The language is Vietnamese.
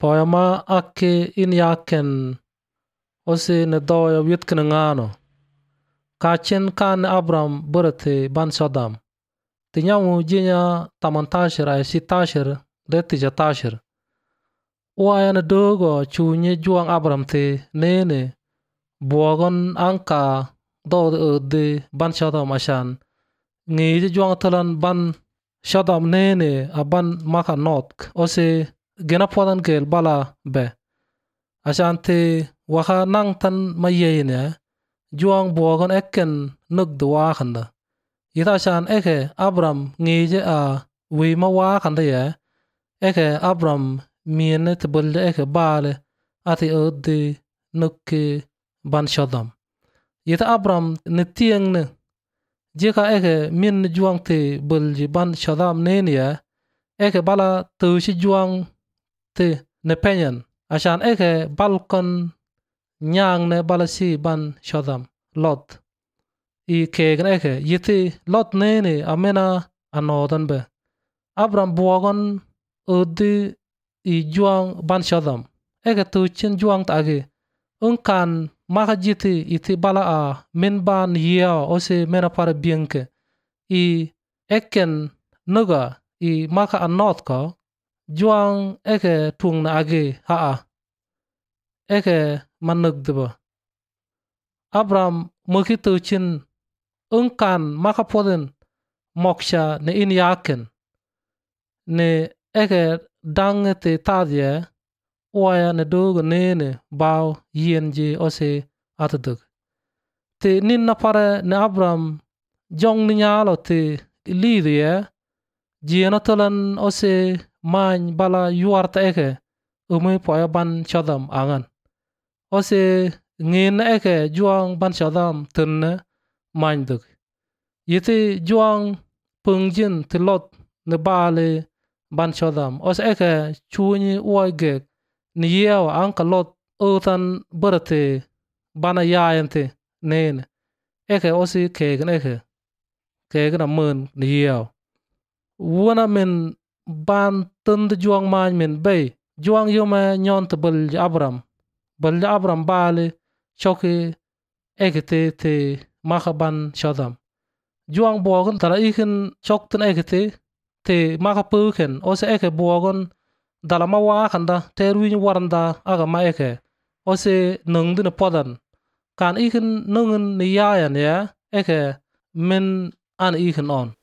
poema ake in yaken ose ne doya witken ngano kachen kan Abram berete ban Sodom tinyamu jinya 18 ay 16 deti 16 waya ne dogo chunye juang Abram te nene buogon anka do de ban Sodom ashan ngi juang talan ban Sodom nene aban maka not ose gena podan gel bala be ashan te waka nang tan mayene juang buogon ekken nugdu wakanda yita ashan eke Abram ngije a wima wakanda ye eke Abram miene te bulde eke bale ati odde nukke ban Sodom yita Abram ne tieng ne jika eke min juang te bulji ban Sodom nene ye eke bala tushi juang te ne penyen ashan eke balkon nyang ne balasi ban Sodom Lot i kegen eke yiti Lot nene amena anodan be Abram buogon odi i juang ban Sodom eke tuchin juang tagi unkan maka jiti iti bala a min ban yeo ose mena para bienke i eken nuga i maka anot ko juang eke tung na agi haa eke manugdeba Abram mukitu chin unkan maka poden moksha ne in yaken ne eke dangete tadye waya ne dogo nene baw yenje ose atadug te nin na pare ne Abram jong ni nyalo te lidye jiena tolan ose man bala yuarta eke umay poya ban Sodom angan ose ngin eke juang ban Sodom tunne manduk yiti juang pungjin te Lot ne bale ban Sodom ose eke chuni uaige ni yewa anka Lot utan berate bana yayante nene eke ose kegen amun ni yewa wana min ban tund juang man min bay juang yume nyon te bulji Abram bale choki ekete te maka ban Sodom juang bogon tala ikin chokten ekete te maka puken ose eke bogon dala ma wakanda terwin waranda aga ma eke ose nungdine podan kan ikin nungen ni yayan ya eke min an ikin on